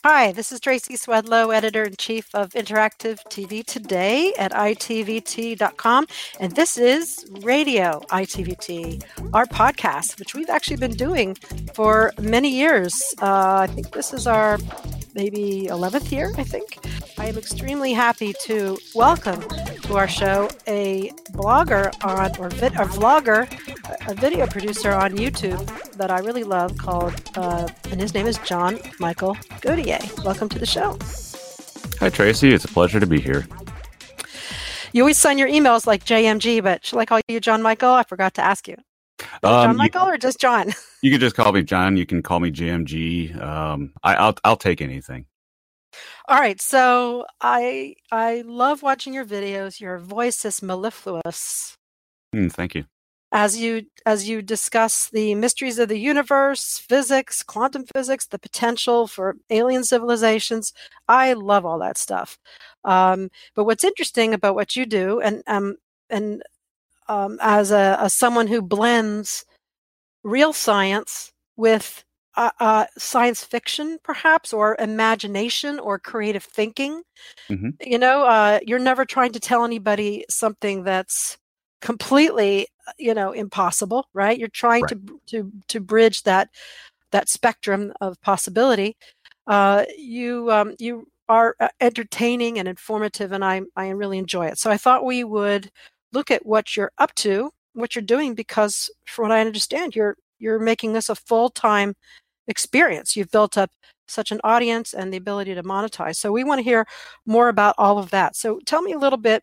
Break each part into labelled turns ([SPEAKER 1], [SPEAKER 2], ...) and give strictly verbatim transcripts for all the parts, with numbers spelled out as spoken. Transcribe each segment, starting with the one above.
[SPEAKER 1] Hi, this is Tracy Swedlow, Editor-in-Chief of Interactive T V Today at I T V T dot com, and this is Radio I T V T, our podcast, which we've actually been doing for many years. Uh, I think this is our maybe eleventh year, I think. I am extremely happy to welcome to our show a blogger on, or vid, a vlogger, a video producer on YouTube that I really love called, uh, and his name is John Michael Godier. Welcome to the show.
[SPEAKER 2] Hi, Tracy. It's a pleasure to be here.
[SPEAKER 1] You always sign your emails like J M G, but should I call you John Michael? I forgot to ask you. Um, John Michael you, or just John?
[SPEAKER 2] You can just call me John. You can call me J M G. Um, I, I'll I'll take anything.
[SPEAKER 1] All right. So I I love watching your videos. Your voice is mellifluous.
[SPEAKER 2] Mm, thank you.
[SPEAKER 1] As you as you discuss the mysteries of the universe, physics, quantum physics, the potential for alien civilizations, I love all that stuff. Um, but what's interesting about what you do, and um, and um, as a as someone who blends real science with uh, uh, science fiction, perhaps, or imagination or creative thinking,
[SPEAKER 2] mm-hmm.
[SPEAKER 1] you know, uh, you're never trying to tell anybody something that's completely, you know, impossible, right? You're trying
[SPEAKER 2] right.
[SPEAKER 1] to to to bridge that that spectrum of possibility. Uh, you um, you are entertaining and informative, and I I really enjoy it. So I thought we would look at what you're up to, what you're doing, because from what I understand, you're you're making this a full-time experience. You've built up such an audience and the ability to monetize. So we want to hear more about all of that. So tell me a little bit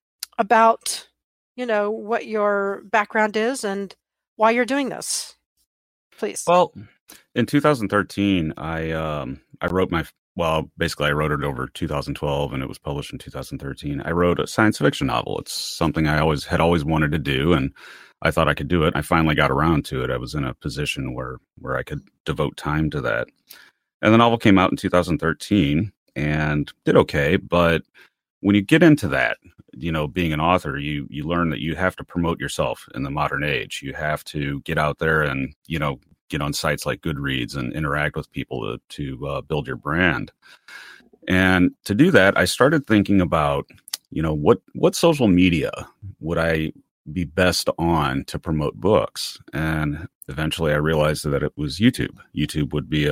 [SPEAKER 1] about, you know, what your background is and why you're doing this, please.
[SPEAKER 2] Well, in two thousand thirteen, I um, I wrote my, well, basically I wrote it over two thousand twelve and it was published in two thousand thirteen. I wrote a science fiction novel. It's something I always had always wanted to do, and I thought I could do it. I finally got around to it. I was in a position where, where I could devote time to that. And the novel came out in two thousand thirteen and did okay, but when you get into that, you know, being an author, you you learn that you have to promote yourself in the modern age. You have to get out there and, you know, get on sites like Goodreads and interact with people to, to uh, build your brand. And to do that, I started thinking about, you know, what what social media would I be best on to promote books? And eventually I realized that it was YouTube. YouTube would be a,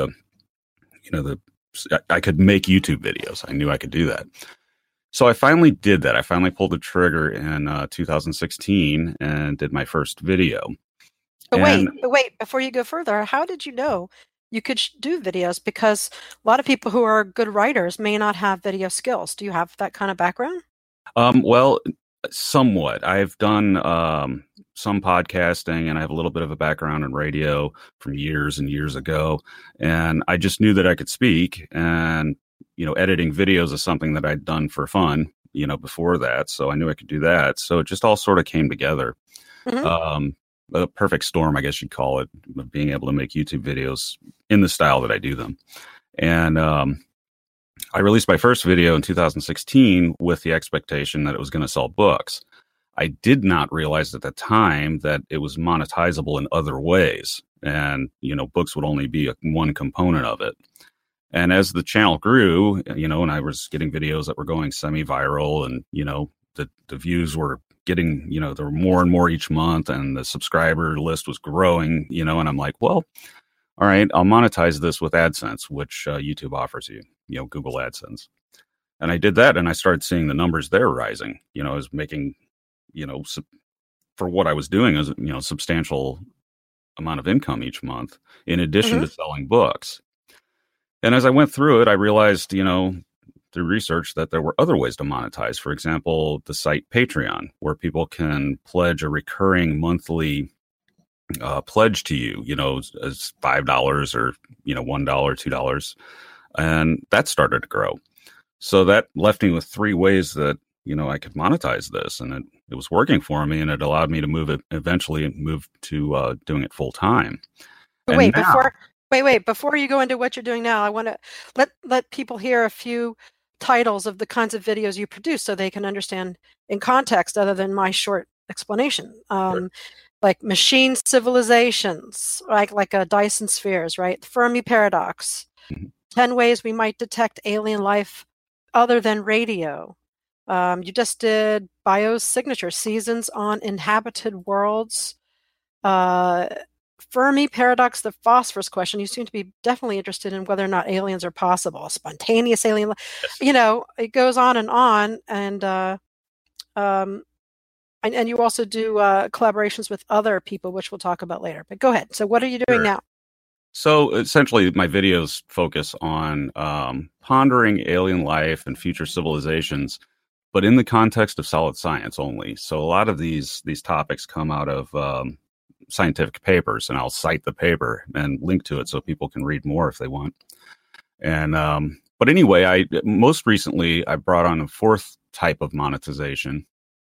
[SPEAKER 2] you know, the I could make YouTube videos. I knew I could do that. So I finally did that. I finally pulled the trigger in uh, two thousand sixteen and did my first video.
[SPEAKER 1] But
[SPEAKER 2] and,
[SPEAKER 1] wait, but wait, before you go further, how did you know you could sh- do videos? Because a lot of people who are good writers may not have video skills. Do you have that kind of background?
[SPEAKER 2] Um, well, somewhat. I've done um, some podcasting, and I have a little bit of a background in radio from years and years ago. And I just knew that I could speak, and you know, editing videos is something that I'd done for fun, you know, before that. So I knew I could do that. So it just all sort of came together.
[SPEAKER 1] Mm-hmm.
[SPEAKER 2] Um, a perfect storm, I guess you'd call it, of being able to make YouTube videos in the style that I do them. And um, I released my first video in two thousand sixteen with the expectation that it was going to sell books. I did not realize at the time that it was monetizable in other ways. And, you know, books would only be a, one component of it. And as the channel grew, you know, and I was getting videos that were going semi-viral, and, you know, the, the views were getting, you know, there were more and more each month, and the subscriber list was growing, you know, and I'm like, well, all right, I'll monetize this with AdSense, which uh, YouTube offers you, you know, Google AdSense. And I did that, and I started seeing the numbers there rising. You know, I was making, you know, sub- for what I was doing, is, you know, substantial amount of income each month, in addition
[SPEAKER 1] Mm-hmm.
[SPEAKER 2] to selling books. And as I went through it, I realized, you know, through research that there were other ways to monetize. For example, the site Patreon, where people can pledge a recurring monthly uh, pledge to you, you know, as five dollars or, you know, one dollar, two dollars. And that started to grow. So that left me with three ways that, you know, I could monetize this. And it, it was working for me, and it allowed me to move it, eventually move to uh, doing it full time.
[SPEAKER 1] But wait, now, before wait, wait, before you go into what you're doing now, I want to let let people hear a few titles of the kinds of videos you produce so they can understand in context, other than my short explanation. Um, sure. Like machine civilizations, like like a Dyson spheres, right? The Fermi paradox, mm-hmm. ten ways we might detect alien life other than radio. Um, you just did biosignature, seasons on inhabited worlds. Uh, Fermi paradox, the phosphorus question. You seem to be definitely interested in whether or not aliens are possible. Spontaneous alien life.
[SPEAKER 2] Yes.
[SPEAKER 1] You know, it goes on and on. And uh, um, and, and you also do uh, collaborations with other people, which we'll talk about later. But go ahead. So what are you doing
[SPEAKER 2] Sure.
[SPEAKER 1] now?
[SPEAKER 2] So essentially, my videos focus on um, pondering alien life and future civilizations, but in the context of solid science only. So a lot of these these topics come out of um, scientific papers, and I'll cite the paper and link to it so people can read more if they want. And um, but anyway, I most recently I brought on a fourth type of monetization,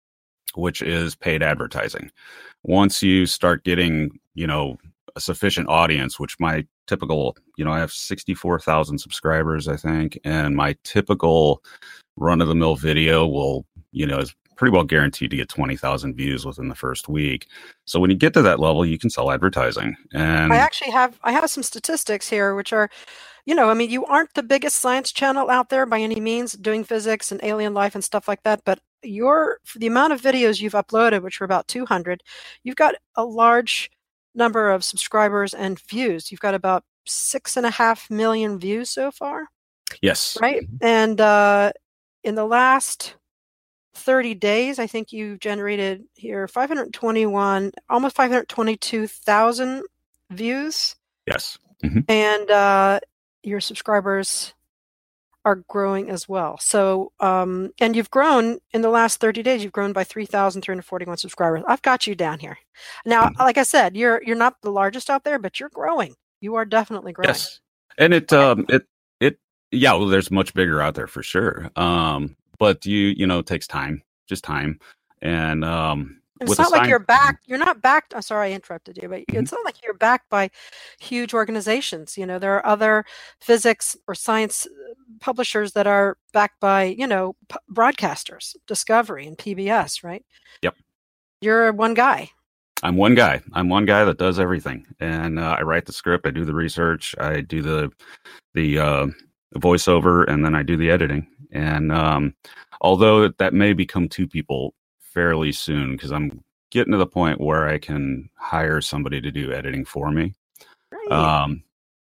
[SPEAKER 2] which is paid advertising. Once you start getting, you know, a sufficient audience, which my typical, you know, I have sixty-four thousand subscribers, I think, and my typical run-of-the-mill video will, you know, is pretty well guaranteed to get twenty thousand views within the first week. So when you get to that level, you can sell advertising. And
[SPEAKER 1] I actually have I have some statistics here, which are, you know, I mean, you aren't the biggest science channel out there by any means, doing physics and alien life and stuff like that, but your for the amount of videos you've uploaded, which were about two hundred, you've got a large number of subscribers and views. You've got about six and a half million views so far.
[SPEAKER 2] yes,
[SPEAKER 1] Right. And uh, in the last thirty days, I think you generated here five hundred twenty-one, almost five hundred twenty-two thousand views.
[SPEAKER 2] yes. Mm-hmm.
[SPEAKER 1] And uh, your subscribers are growing as well. So, um, and you've grown in the last thirty days, you've grown by three thousand three hundred forty-one subscribers. I've got you down here. Now,
[SPEAKER 2] Mm-hmm.
[SPEAKER 1] like I said, you're you're not the largest out there, but you're growing. You are definitely growing.
[SPEAKER 2] Yes. And it, um, it, it, yeah, well, there's much bigger out there for sure. Um, but you, you know, it takes time, just time. And, um,
[SPEAKER 1] And
[SPEAKER 2] with
[SPEAKER 1] it's not
[SPEAKER 2] the
[SPEAKER 1] like you're
[SPEAKER 2] science-
[SPEAKER 1] backed. You're not backed. I'm sorry I interrupted you, but
[SPEAKER 2] Mhm.
[SPEAKER 1] it's not like you're backed by huge organizations. You know, there are other physics or science publishers that are backed by, you know, p- broadcasters, Discovery and P B S, right?
[SPEAKER 2] Yep.
[SPEAKER 1] You're one guy.
[SPEAKER 2] I'm one guy. I'm one guy that does everything. And, uh, I write the script, I do the research, I do the, the, uh, voiceover, and then I do the editing. And, um, although that may become two people fairly soon, because I'm getting to the point where I can hire somebody to do editing for me.
[SPEAKER 1] Right.
[SPEAKER 2] Um,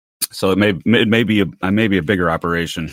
[SPEAKER 2] so it may it may be a I may be a bigger operation,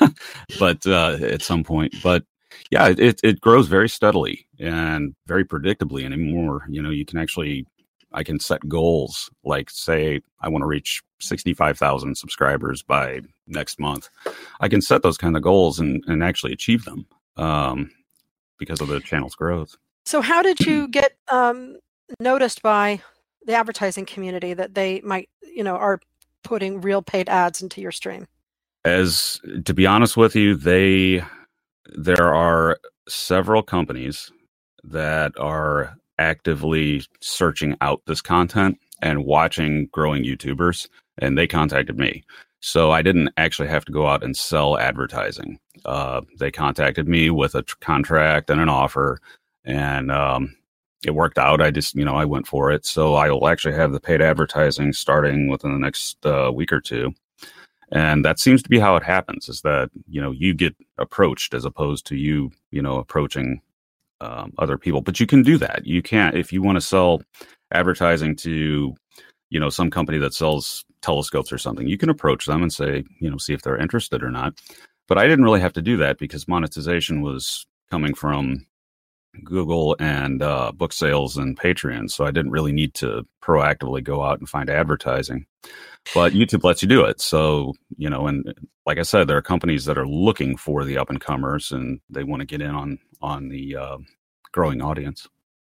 [SPEAKER 2] but uh, at some point. But yeah, it it grows very steadily and very predictably anymore. You know, you can actually I can set goals like, say, I want to reach sixty-five thousand subscribers by next month. I can set those kind of goals and and actually achieve them. Um, because of the channel's growth.
[SPEAKER 1] So how did you get um, noticed by the advertising community that they might, you know, are putting real paid ads into your stream?
[SPEAKER 2] As to be honest with you, they there are several companies that are actively searching out this content and watching growing YouTubers, and they contacted me. So I didn't actually have to go out and sell advertising. Uh, they contacted me with a tr- contract and an offer, and um, it worked out. I just, you know, I went for it. So I will actually have the paid advertising starting within the next uh, week or two. And that seems to be how it happens, is that, you know, you get approached as opposed to you, you know, approaching um, other people. But you can do that. You can't, if you want to sell advertising to, you know, some company that sells telescopes or something, you can approach them and say, you know, see if they're interested or not. But I didn't really have to do that because monetization was coming from Google and uh, book sales and Patreon. So I didn't really need to proactively go out and find advertising. But YouTube lets you do it. So, you know, and like I said, there are companies that are looking for the up and comers and they want to get in on, on the uh, growing audience.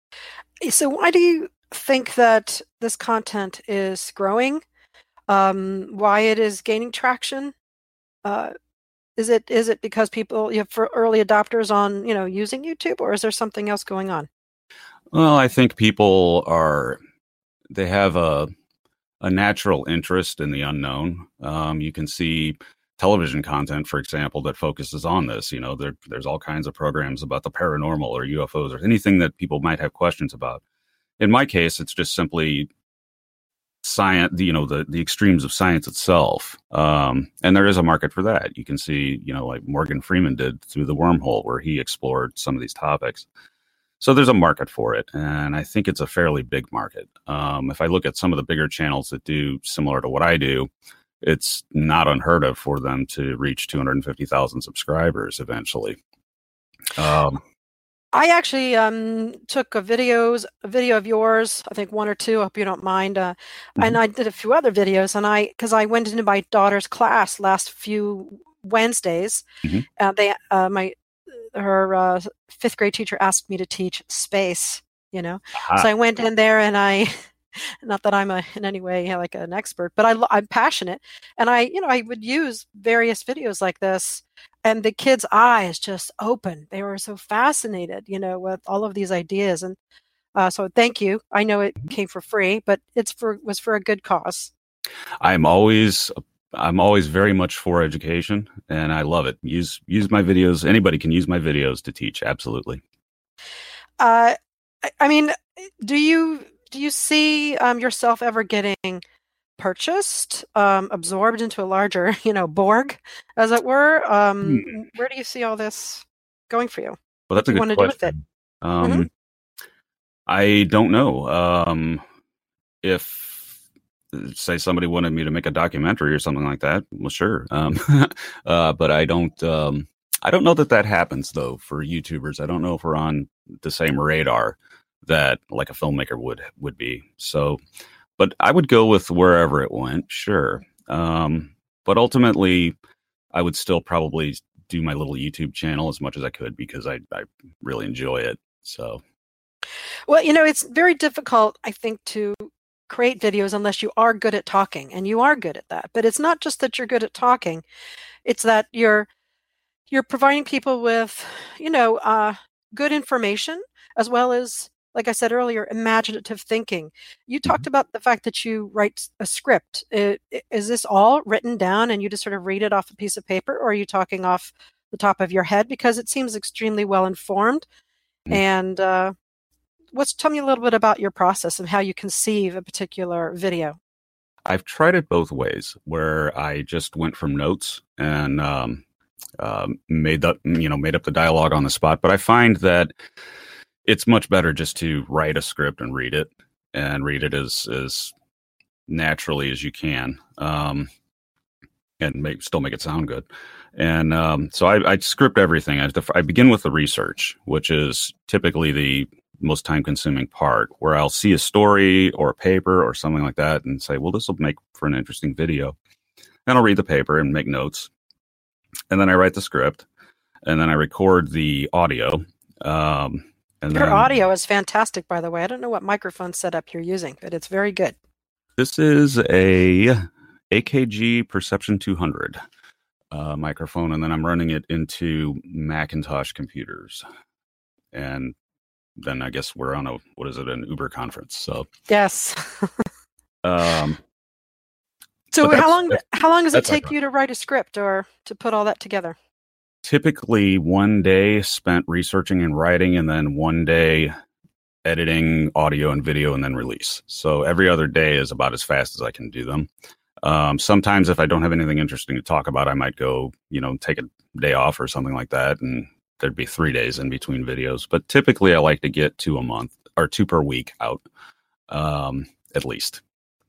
[SPEAKER 1] So why do you think that this content is growing? Um, why it is gaining traction? Uh, is it is it because people, you have for early adopters on, you know, using YouTube, or is there something else going on?
[SPEAKER 2] Well, I think people are, they have a, a natural interest in the unknown. Um, you can see television content, for example, that focuses on this. You know, there, there's all kinds of programs about the paranormal or U F Os or anything that people might have questions about. In my case, it's just simply science, you know, the, the extremes of science itself. Um, and there is a market for that. You can see, you know, like Morgan Freeman did through The Wormhole, where he explored some of these topics. So there's a market for it. And I think it's a fairly big market. Um, if I look at some of the bigger channels that do similar to what I do, it's not unheard of for them to reach two hundred fifty thousand subscribers eventually. Um,
[SPEAKER 1] I actually um, took a videos, a video of yours, I think one or two, I hope you don't mind. Uh, mm-hmm. And I did a few other videos, and I, because I went into my daughter's class last few Wednesdays. Mm-hmm. Uh, they, uh, my, her uh, fifth grade teacher asked me to teach space, you know. Uh-huh. So I went in there, and I, not that I'm a, in any way like an expert, but I, I'm passionate, and I, you know, I would use various videos like this. And the kids' eyes just opened. They were so fascinated, you know, with all of these ideas. And uh, so thank you. I know it came for free, but it's for was for a good cause.
[SPEAKER 2] I'm always I'm always very much for education, and I love it. Use use my videos. Anybody can use my videos to teach. Absolutely.
[SPEAKER 1] Uh, I mean, do you do you see um, yourself ever getting purchased, um, absorbed into a larger, you know, Borg, as it were? Um, hmm. Where do you see all this going for you?
[SPEAKER 2] Well, that's a good question. Um, mm-hmm. I don't know. Um, if, say, somebody wanted me to make a documentary or something like that, well, sure. Um, uh, but I don't. Um, I don't know that that happens though for YouTubers. I don't know if we're on the same radar that like a filmmaker would would be. So. But I would go with wherever it went, sure. Um, but ultimately, I would still probably do my little YouTube channel as much as I could because I, I really enjoy it. So,
[SPEAKER 1] well, you know, it's very difficult, I think, to create videos unless you are good at talking, and you are good at that. But it's not just that you're good at talking; it's that you're you're providing people with, you know, uh, good information as well as, like I said earlier, imaginative thinking. You talked mm-hmm. about the fact that you write a script. It, is this all written down and you just sort of read it off a piece of paper, or are you talking off the top of your head? Because it seems extremely well informed. Mm-hmm. And uh, what's tell me a little bit about your process and how you conceive a particular video.
[SPEAKER 2] I've tried it both ways, where I just went from notes and um, uh, made the you know made up the dialogue on the spot. But I find that it's much better just to write a script and read it, and read it as as naturally as you can, um, and make still make it sound good. And um, so I, I script everything. I, I begin with the research, which is typically the most time-consuming part, where I'll see a story or a paper or something like that, and say, "Well, this will make for an interesting video." And I'll read the paper and make notes, and then I write the script, and then I record the audio. Um, And
[SPEAKER 1] Your
[SPEAKER 2] then,
[SPEAKER 1] audio is fantastic, by the way. I don't know what microphone setup you're using, but it's very good.
[SPEAKER 2] This is a A K G Perception two hundred uh, microphone, and then I'm running it into Macintosh computers. And then I guess we're on a, what is it, an Uber conference. So
[SPEAKER 1] yes.
[SPEAKER 2] um,
[SPEAKER 1] so how long how long does it take you to write a script or to put all that together?
[SPEAKER 2] Typically one day spent researching and writing, and then one day editing audio and video, and then release. So every other day is about as fast as I can do them. Um, sometimes if I don't have anything interesting to talk about, I might go, you know, take a day off or something like that, and there'd be three days in between videos. But typically I like to get two a month or two per week out, um, at least.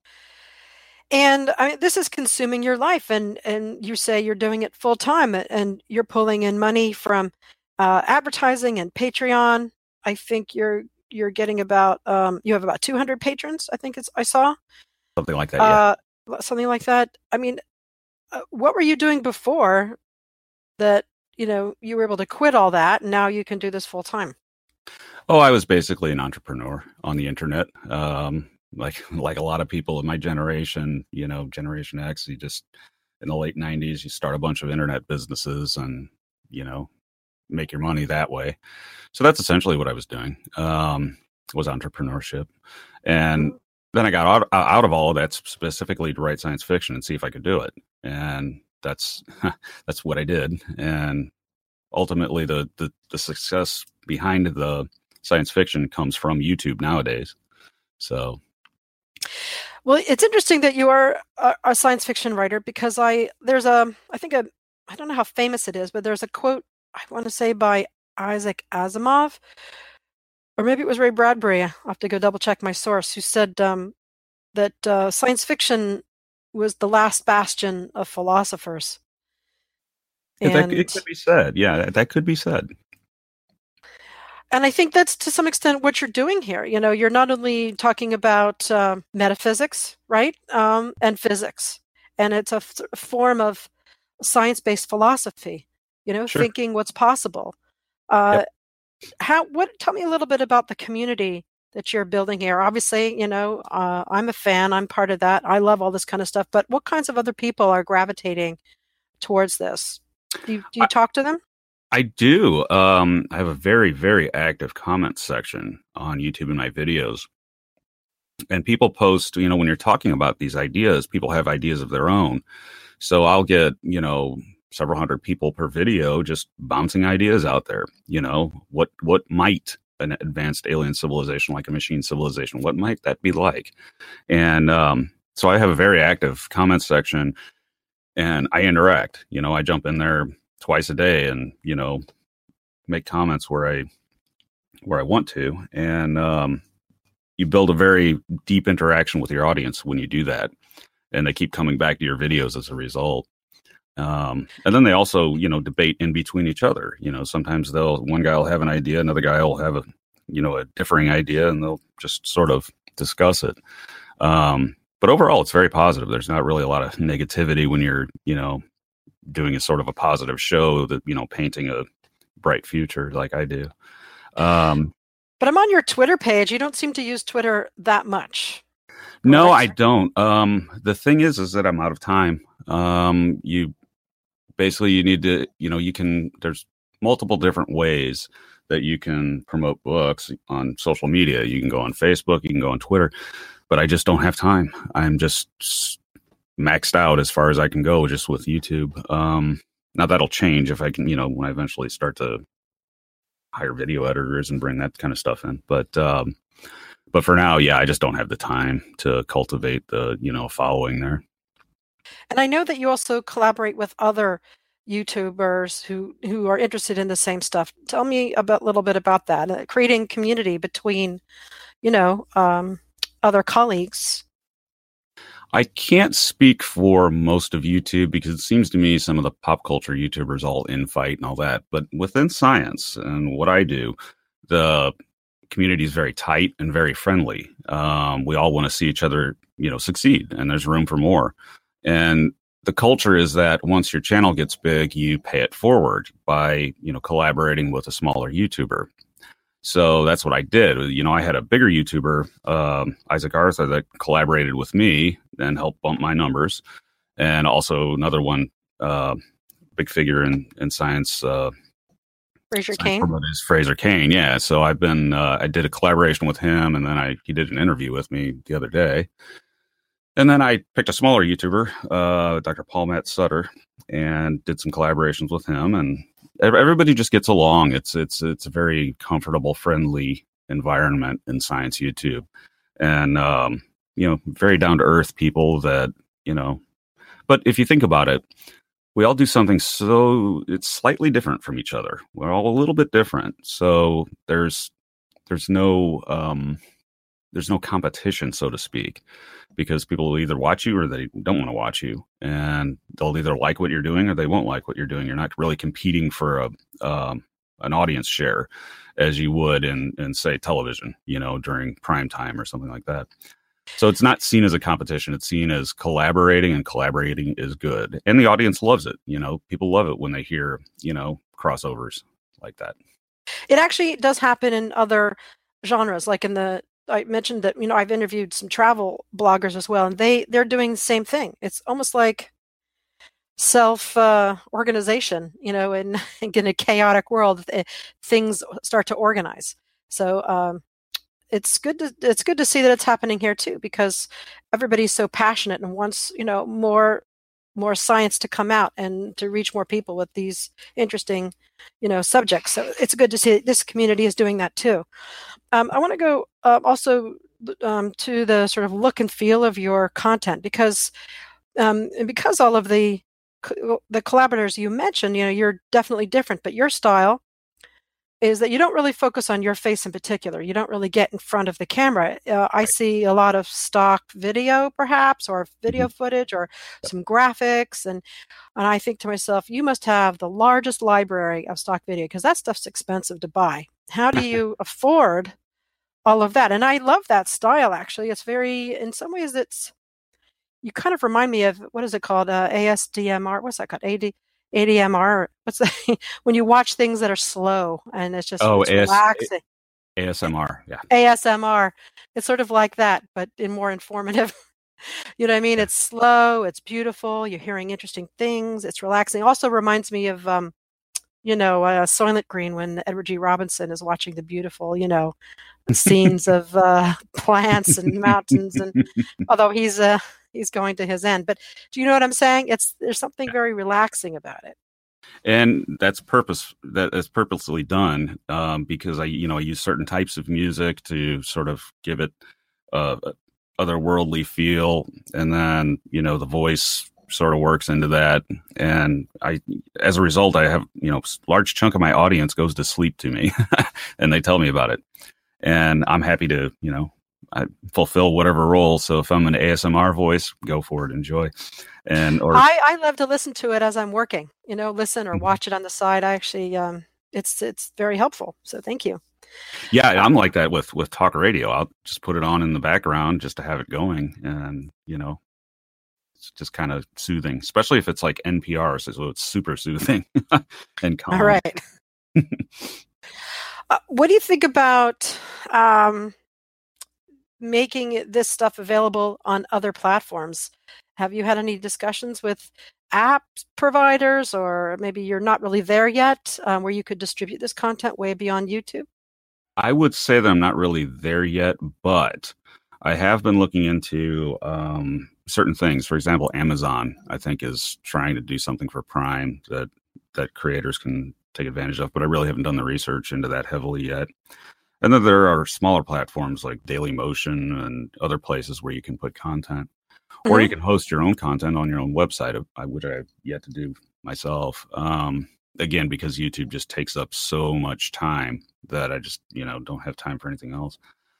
[SPEAKER 1] And I mean, this is consuming your life, and, and you say you're doing it full time, and you're pulling in money from uh, advertising and Patreon. I think you're you're getting about um, you have about two hundred patrons. I think it's I saw
[SPEAKER 2] something like that. Yeah.
[SPEAKER 1] Uh, something like that. I mean, uh, what were you doing before that? You know, you were able to quit all that, and now you can do this full time.
[SPEAKER 2] Oh, I was basically an entrepreneur on the internet. Um, Like like a lot of people in my generation, you know, Generation X, you just in the late nineties, you start a bunch of internet businesses and, you know, make your money that way. So that's essentially what I was doing, um, was entrepreneurship. And then I got out, out of all of that specifically to write science fiction and see if I could do it. And that's that's what I did. And ultimately, the, the, the success behind the science fiction comes from YouTube nowadays. So...
[SPEAKER 1] Well, it's interesting that you are a, a science fiction writer because I there's a I think a I don't know how famous it is, but there's a quote I want to say by Isaac Asimov, or maybe it was Ray Bradbury. I'll have to go double check my source, who said um, that uh, science fiction was the last bastion of philosophers.
[SPEAKER 2] It, that, it
[SPEAKER 1] And
[SPEAKER 2] could be said. Yeah, that could be said.
[SPEAKER 1] and I think that's to some extent what you're doing here. You know, you're not only talking about uh, metaphysics, right, um, and physics, and it's a f- form of science-based philosophy. You know,
[SPEAKER 2] Sure.
[SPEAKER 1] thinking what's possible. Uh,
[SPEAKER 2] Yep.
[SPEAKER 1] how? What? Tell me a little bit about the community that you're building here. Obviously, you know, uh, I'm a fan. I'm part of that. I love all this kind of stuff. But what kinds of other people are gravitating towards this? Do you, do you
[SPEAKER 2] I,
[SPEAKER 1] talk to them?
[SPEAKER 2] I do. Um, I have a very, very active comment section on YouTube in my videos. And people post, you know, when you're talking about these ideas, people have ideas of their own. So I'll get, you know, several hundred people per video just bouncing ideas out there. You know, what what might an advanced alien civilization like a machine civilization, what might that be like? And um, so I have a very active comment section and I interact. You know, I jump in there twice a day and, you know, make comments where I where I want to. And um, you build a very deep interaction with your audience when you do that. And they keep coming back to your videos as a result. Um, and then they also, you know, debate in between each other. You know, sometimes they'll, one guy will have an idea, another guy will have a, you know, a differing idea, and they'll just sort of discuss it. Um, but overall, it's very positive. There's not really a lot of negativity when you're, you know, doing a sort of a positive show that, you know, painting a bright future like I do. Um,
[SPEAKER 1] But I'm on your Twitter page. You don't seem to use Twitter that much.
[SPEAKER 2] no,
[SPEAKER 1] Correct?
[SPEAKER 2] I don't. Um, the thing is, is that I'm out of time. Um, you basically, you need to, you know, you can, there's multiple different ways that you can promote books on social media. You can go on Facebook, you can go on Twitter, but I just don't have time. I'm just maxed out as far as I can go just with YouTube. Um, now that'll change if I can, you know, when I eventually start to hire video editors and bring that kind of stuff in. But, um, but for now, yeah, I just don't have the time to cultivate the, you know, following there.
[SPEAKER 1] And I know that you also collaborate with other YouTubers who who are interested in the same stuff. Tell me about a little bit about that. Uh, creating community between, you know, um, other colleagues.
[SPEAKER 2] I can't speak for most of YouTube because it seems to me some of the pop culture YouTubers all infight and all that. But within science and what I do, the community is very tight and very friendly. Um, we all want to see each other, you know, succeed, and there's room for more. And the culture is that once your channel gets big, you pay it forward by, you know, collaborating with a smaller YouTuber. So that's what I did. You know, I had a bigger YouTuber, um, Isaac Arthur, that collaborated with me and helped bump my numbers. And also another one, uh, big figure in, in science, uh,
[SPEAKER 1] Fraser
[SPEAKER 2] science
[SPEAKER 1] Kane.
[SPEAKER 2] promote is Fraser Kane. Yeah. So I've been, uh, I did a collaboration with him, and then I, he did an interview with me the other day. And then I picked a smaller YouTuber, uh, Doctor Paul Matt Sutter, and did some collaborations with him. And everybody just gets along. It's it's it's a very comfortable, friendly environment in science YouTube, and um, you know, very down to earth people that, you know. But if you think about it, we all do something so it's slightly different from each other. We're all a little bit different, so there's there's no um, there's no competition, so to speak, because people will either watch you or they don't want to watch you, and they'll either like what you're doing or they won't like what you're doing. You're not really competing for a um, an audience share as you would in, in say television, you know, during prime time or something like that. So it's not seen as a competition. It's seen as collaborating, and collaborating is good. And the audience loves it. You know, people love it when they hear, you know, crossovers like that.
[SPEAKER 1] It actually does happen in other genres, like in the I mentioned that, you know, I've interviewed some travel bloggers as well, and they they're doing the same thing. It's almost like self uh, organization, you know, in, in a chaotic world, things start to organize. So um, it's good to it's good to see that it's happening here too, because everybody's so passionate and wants, you know, more more science to come out and to reach more people with these interesting, you know, subjects. So it's good to see this community is doing that too. Um, I want to go uh, also um, to the sort of look and feel of your content, because um, and because all of the the collaborators you mentioned, you know, you're definitely different, but your style is that you don't really focus on your face in particular. You don't really get in front of the camera. Uh, I see a lot of stock video, perhaps, or video mm-hmm. footage, or some graphics, and and I think to myself, you must have the largest library of stock video, because that stuff's expensive to buy. How do you afford all of that? And I love that style, actually. It's very, in some ways, it's, you kind of remind me of, what is it called? Uh, A S D M R. What's that called? A D, A D M R. What's that? When you watch things that are slow and it's just
[SPEAKER 2] oh,
[SPEAKER 1] it's relaxing.
[SPEAKER 2] A S M R. Yeah.
[SPEAKER 1] A S M R. It's sort of like that, but in more informative. You know what I mean? Yeah. It's slow. It's beautiful. You're hearing interesting things. It's relaxing. Also reminds me of, um, you know, uh, Soylent Green, when Edward G. Robinson is watching the beautiful, you know, scenes of uh, plants and mountains. And although he's uh, he's going to his end, but do you know what I'm saying? It's there's something very relaxing about it.
[SPEAKER 2] And that's purpose that is purposely done um, because I, you know, I use certain types of music to sort of give it uh, otherworldly feel, and then you know the voice sort of works into that, and I, as a result, I have you know large chunk of my audience goes to sleep to me, and they tell me about it, and I'm happy to you know I fulfill whatever role. So if I'm an A S M R voice, go for it, enjoy. And or
[SPEAKER 1] I, I love to listen to it as I'm working, you know, listen or watch it on the side. I actually, um, it's it's very helpful. So thank you.
[SPEAKER 2] Yeah, I'm like that with with talk radio. I'll just put it on in the background just to have it going, and you know, it's just kind of soothing, especially if it's like N P R, so it's super soothing and calm.
[SPEAKER 1] All right. uh, what do you think about um, making this stuff available on other platforms? Have you had any discussions with app providers, or maybe you're not really there yet, um, where you could distribute this content way beyond YouTube?
[SPEAKER 2] I would say that I'm not really there yet, but I have been looking into um, certain things. For example, Amazon, I think, is trying to do something for Prime that that creators can take advantage of, but I really haven't done the research into that heavily yet. And then there are smaller platforms like Dailymotion and other places where you can put content. Mm-hmm. Or you can host your own content on your own website, which I have yet to do myself. Um, again, because YouTube just takes up so much time that I just, you know, don't have time for anything else.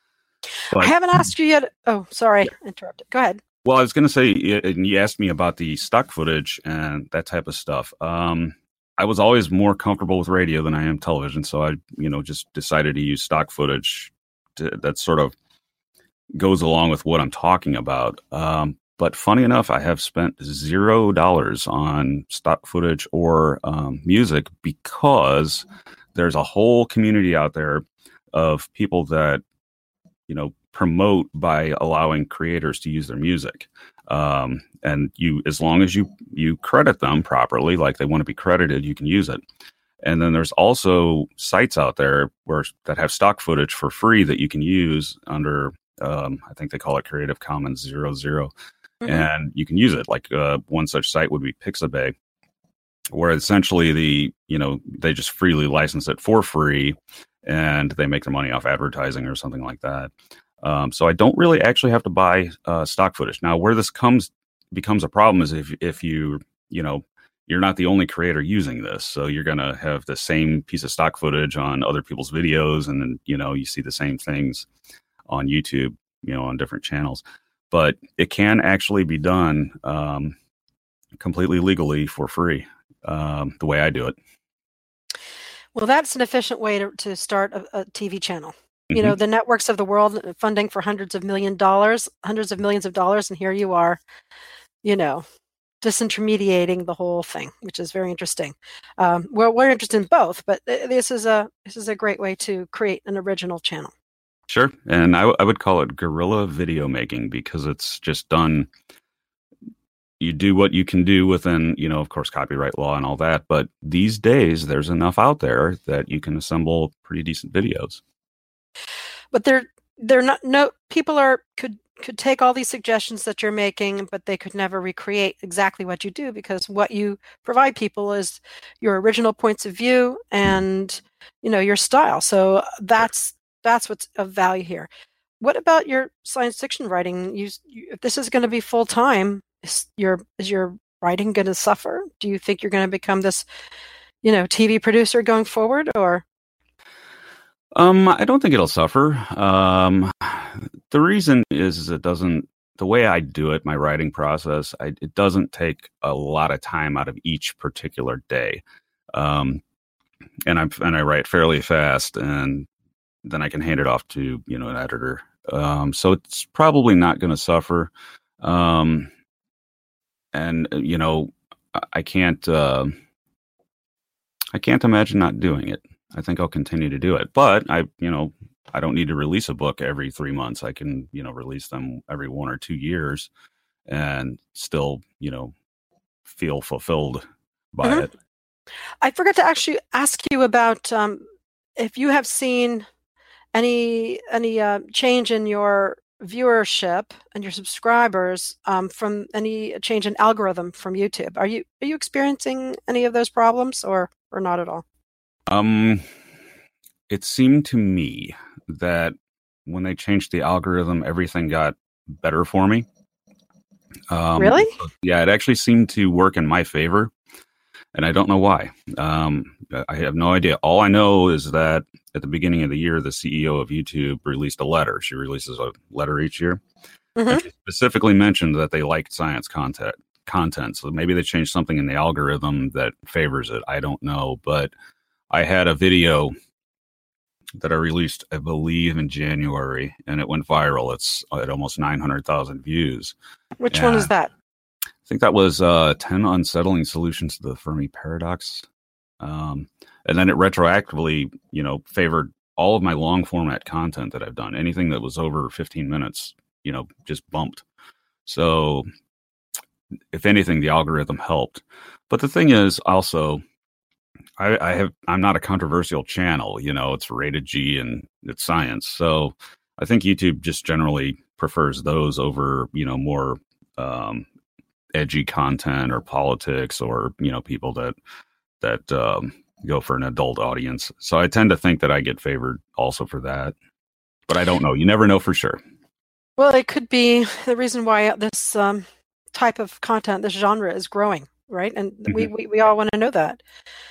[SPEAKER 2] But,
[SPEAKER 1] I haven't asked you yet. Oh, sorry, yeah. Interrupted. Go ahead.
[SPEAKER 2] Well, I was going to say, and you asked me about the stock footage and that type of stuff. Um, I was always more comfortable with radio than I am television, so I, you know, just decided to use stock footage to, that sort of goes along with what I'm talking about. Um, But funny enough, I have spent zero dollars on stock footage or um, music because there's a whole community out there of people that, you know, promote by allowing creators to use their music. Um, and you, as long as you, you credit them properly, like they want to be credited, you can use it. And then there's also sites out there where that have stock footage for free that you can use under, um, I think they call it Creative Commons zero zero. Mm-hmm. And you can use it. Like uh, one such site would be Pixabay, where essentially the, you know, they just freely license it for free and they make their money off advertising or something like that. Um, so I don't really actually have to buy uh, stock footage. Now, where this comes becomes a problem is if if you, you know, you're not the only creator using this. So you're going to have the same piece of stock footage on other people's videos. And then, you know, you see the same things on YouTube, you know, on different channels. But it can actually be done um, completely legally for free, um, the way I do it.
[SPEAKER 1] Well, that's an efficient way to, to start a, a T V channel. Mm-hmm. You know, the networks of the world funding for hundreds of million dollars, hundreds of millions of dollars, and here you are, you know, disintermediating the whole thing, which is very interesting. Um, well, we're interested in both, but this is a this is a great way to create an original channel.
[SPEAKER 2] Sure. And I, w- I would call it guerrilla video making because it's just done. You do what you can do within, you know, of course, copyright law and all that. But these days, there's enough out there that you can assemble pretty decent videos.
[SPEAKER 1] But they're they're not no people are could could take all these suggestions that you're making, but they could never recreate exactly what you do, because what you provide people is your original points of view and, you know, your style. So that's that's what's of value here. What about your science fiction writing? You, you if this is going to be full time, is your is your writing going to suffer? Do you think you're going to become this, you know, T V producer going forward, or?
[SPEAKER 2] Um, I don't think it'll suffer. Um, the reason is, is it doesn't, the way I do it, my writing process, I, it doesn't take a lot of time out of each particular day. Um, and I'm, and I write fairly fast, and then I can hand it off to, you know, an editor. Um, so it's probably not going to suffer. Um, and, you know, I can't, uh, I can't imagine not doing it. I think I'll continue to do it, but I, you know, I don't need to release a book every three months. I can, you know, release them every one or two years and still, you know, feel fulfilled by mm-hmm. it.
[SPEAKER 1] I forgot to actually ask you about um, if you have seen any, any uh, change in your viewership and your subscribers um, from any change in algorithm from YouTube. Are you, are you experiencing any of those problems, or, or not at all?
[SPEAKER 2] Um, it seemed to me that when they changed the algorithm, everything got better for me. Um,
[SPEAKER 1] really?
[SPEAKER 2] Yeah, it actually seemed to work in my favor, and I don't know why. Um, I have no idea. All I know is that at the beginning of the year, the C E O of YouTube released a letter. She releases a letter each year. Mm-hmm. And she specifically mentioned that they liked science content. Content, so maybe they changed something in the algorithm that favors it. I don't know, but I had a video that I released, I believe, in January, and it went viral. It's at almost nine hundred thousand views.
[SPEAKER 1] Which
[SPEAKER 2] and
[SPEAKER 1] one is that?
[SPEAKER 2] I think that was uh, ten Unsettling Solutions to the Fermi Paradox. Um, and then it retroactively, you know, favored all of my long format content that I've done. Anything that was over fifteen minutes, you know, just bumped. So if anything, the algorithm helped. But the thing is also, I, I have, I'm not a controversial channel, you know, it's rated G and it's science. So I think YouTube just generally prefers those over, you know, more um, edgy content or politics, or, you know, people that, that um, go for an adult audience. So I tend to think that I get favored also for that, but I don't know. You never know for sure.
[SPEAKER 1] Well, it could be the reason why this um, type of content, this genre is growing, right? And mm-hmm. we, we, we all want to know that.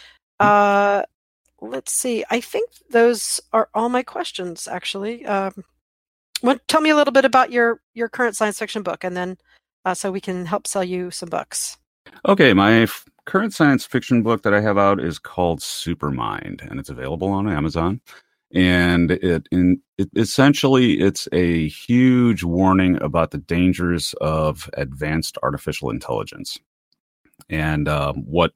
[SPEAKER 1] Uh, let's see. I think those are all my questions, actually. Um, what, tell me a little bit about your, your current science fiction book, and then uh, so we can help sell you some books.
[SPEAKER 2] Okay, my f- current science fiction book that I have out is called Supermind, and it's available on Amazon. And it, in, it essentially, it's a huge warning about the dangers of advanced artificial intelligence, and um, what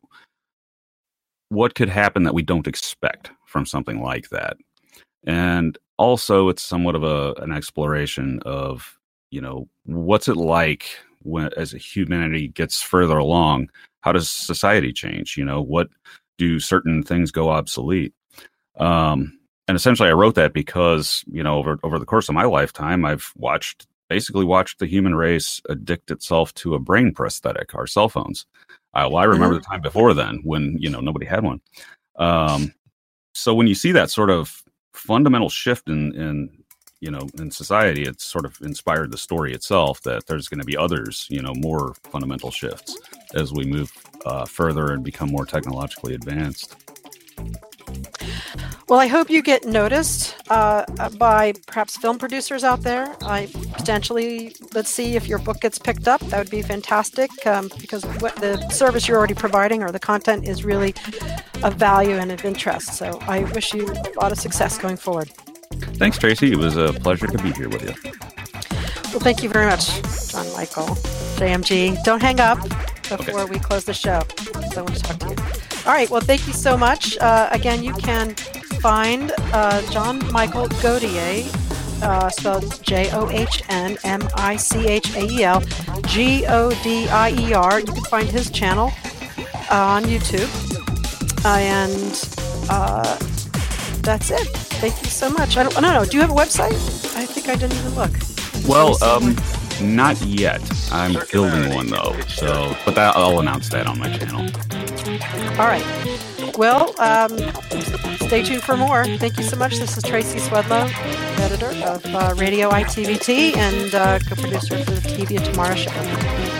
[SPEAKER 2] what could happen that we don't expect from something like that. And also, it's somewhat of a an exploration of, you know, what's it like when, as humanity gets further along, how does society change? You know, what do certain things go obsolete? Um, and essentially, I wrote that because, you know, over over the course of my lifetime, I've watched basically watched the human race addict itself to a brain prosthetic, our cell phones. Uh, well, I remember mm-hmm. the time before then when, you know, nobody had one. Um, so when you see that sort of fundamental shift in, in, you know, in society, it's sort of inspired the story itself that there's going to be others, you know, more fundamental shifts as we move uh, further and become more technologically advanced.
[SPEAKER 1] Well, I hope you get noticed uh, by perhaps film producers out there. I potentially, let's see if your book gets picked up. That would be fantastic, um, because what the service you're already providing or the content is really of value and of interest. So I wish you a lot of success going forward.
[SPEAKER 2] Thanks, Tracy. It was a pleasure to be here with you.
[SPEAKER 1] Well, thank you very much, John Michael, J M G. Don't hang up before okay. we close the show. So I want to talk to you. All right. Well, thank you so much. Uh, again, you can find uh, John Michael Godier, uh, spelled J O H N M I C H A E L, G O D I E R. You can find his channel uh, on YouTube. Uh, and uh, that's it. Thank you so much. I don't, I don't know. Do you have a website? I think I didn't even look.
[SPEAKER 2] Well, um, not yet. I'm building one though, so but that, I'll announce that on my channel.
[SPEAKER 1] All right. Well, um, stay tuned for more. Thank you so much. This is Tracy Swedlow, editor of uh, Radio I T V T and uh, co-producer for the T V and Tomorrow Show.